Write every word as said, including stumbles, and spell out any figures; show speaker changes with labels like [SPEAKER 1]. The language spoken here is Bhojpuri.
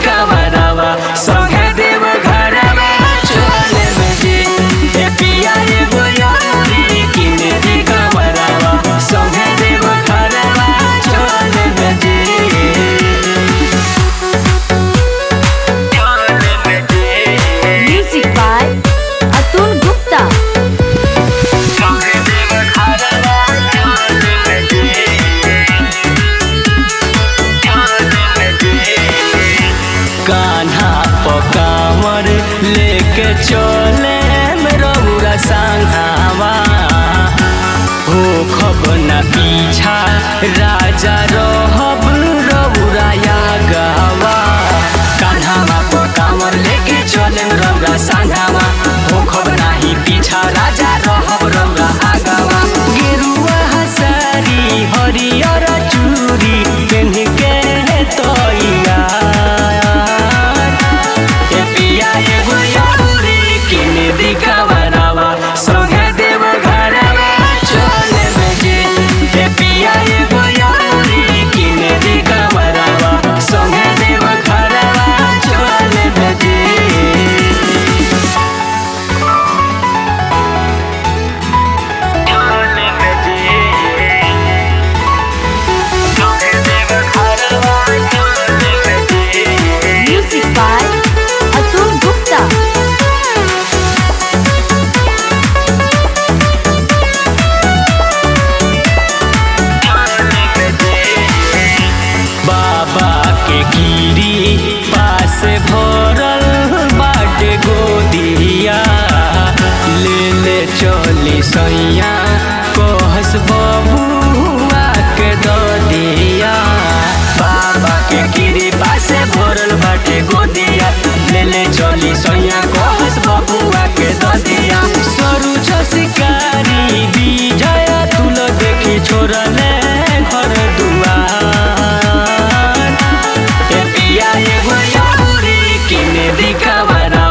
[SPEAKER 1] कवरवा संगे देव घरवा चले बजे ए पिया एगो यारी किन दी कवरवा संगे देव घरवा चले बजे
[SPEAKER 2] Music by Atul Gupta.
[SPEAKER 1] Kanha पकावर लेके चले रउरा संघावा हो खब न पीछा राजा रहब रउरा गावा कान्हा पकावर लेके चले रउरा संघावा हो खब नाही पीछा राजा रहब रउरा आगावा गेरुआ हसारी हरियर चूड़ी पेन्ह के तोइया कवरवा संगे देव घरवा चले बजे ए पिया एगो यारी किन दी कवरवा संगे देव घरवा चले बजे चले बजे संगे देव घरवा चले बजे
[SPEAKER 2] Music by Atul Gupta.
[SPEAKER 1] बाबा के गिरी पास भरल बाटे गोदिया ले ले चली सैया कहस बबुआ के ददिया बाबा के गिरी पास भरल बाटे गोदिया ले ले चली सैया कहस बबुआ के ददिया सरू शिकारी विजय तुल देखी छोड़ले घर दुआर ए पिया एगो यारी किन दी कवरवा